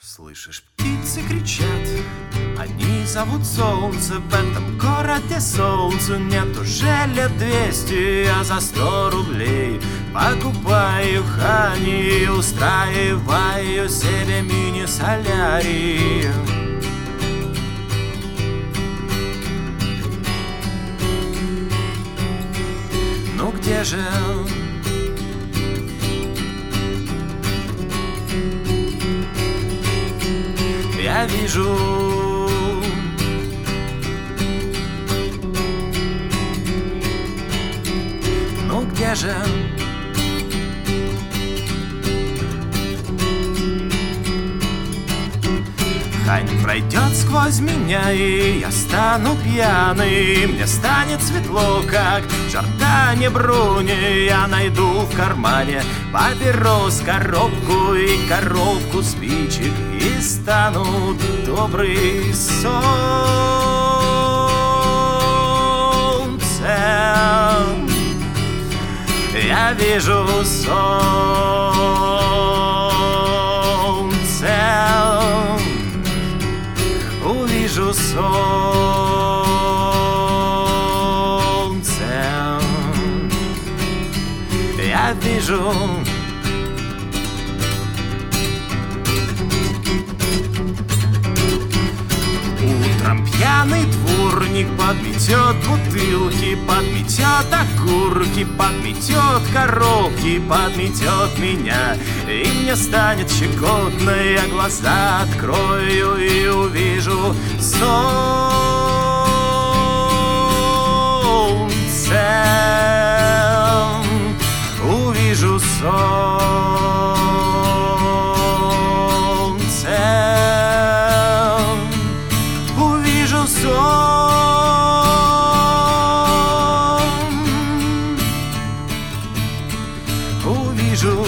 Слышишь, птицы кричат, они зовут солнце. В этом городе солнцу нет уже лет 200. Я за 100 рублей покупаю хани и устраиваю себе мини-солярий. Ну где же я вижу ну где же хань пройдет сквозь меня, и я стану пьяный. Мне станет светло, как в Джордане Бруни. Я найду в кармане папирос, коробку и коробку спичек, и стану добрый солнцем. Я вижу солнце, увижу солнце, я вижу. Утром пьяный дворник подметет бутылки, подметет окурки, подметет коробки, подметет меня. И мне станет щекотно, я глаза открою и увижу солнце. Увижу солнце. Увижу увижу.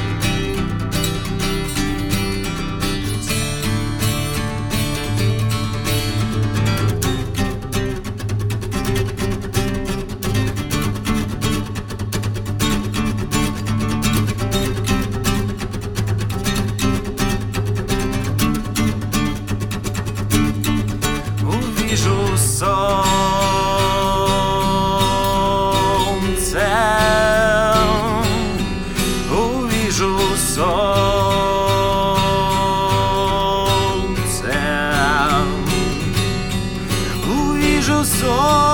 Увижу солнце, увижу солнце, увижу солнце.